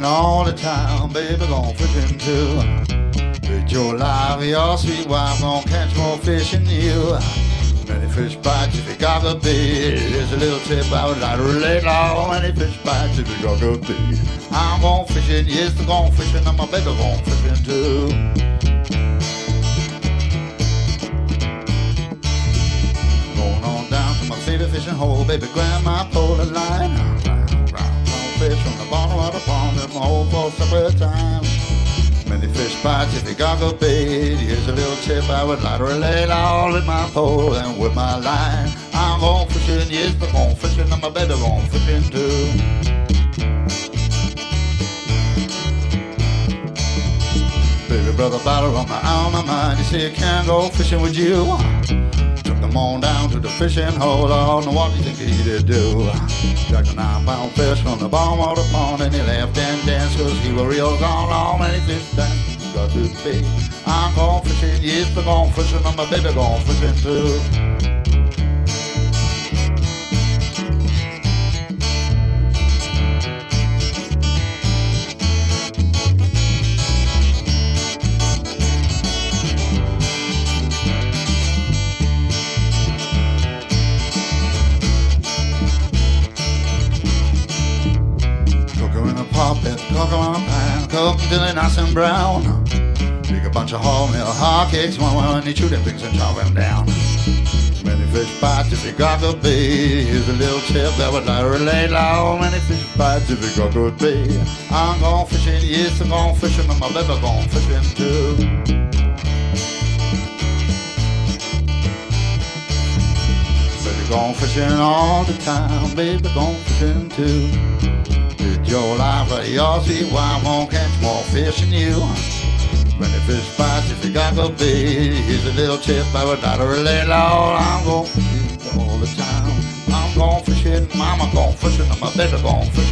fishing all the time, baby, gone fishing too. With your life, your sweet wife, gonna catch more fish than you. Many fish bites if you got a bait. Here's a little tip I would like to relate on. Many fish bites if you got a bait. I'm gone fishing, yes, I'm gone fishing, and my baby gone fishing too. Going on down to my favorite fishing hole, baby, grab my pole and line. Round fish from the bottom of the pond in my hole for separate time. Many fish bites if you got a bait. Here's a little tip I would like to relate all with my pole and with my line. I'm gone fishing, yes, I'm gone fishing, and my baby gone fishing too. Baby brother bottle on my mind. You say I can't go fishing with you. Took them on down to the fishing hole. Oh, no, what do you think he did do? Jacked a 9-pound fish from the bottom of the pond, and he laughed and danced cause he was real gone. Oh, many fish dance got to be. I'm gone fishing, yes, I'm gone fishing, and my baby gone fishing too. Cook on a pan, cook till it's nice and brown. Make a bunch of wholemeal hot cakes, one when you chew them things and chop them down. Many fish bites if you got good bait. Here's a little tip that would like to relate loud. Many fish bites if you got good bait. I'm gone fishing, yes, I'm gone fishing, and my baby gone fishing too. Baby gone fishing all the time, baby gone fishing too. With your life or your sweet wife won't catch more fish than you. Many fish bites if you got good bait. Here's a little tip I would like to relate all. I'm going fishing all the time. I'm going fishing, mama going fishing, and my baby going fishing.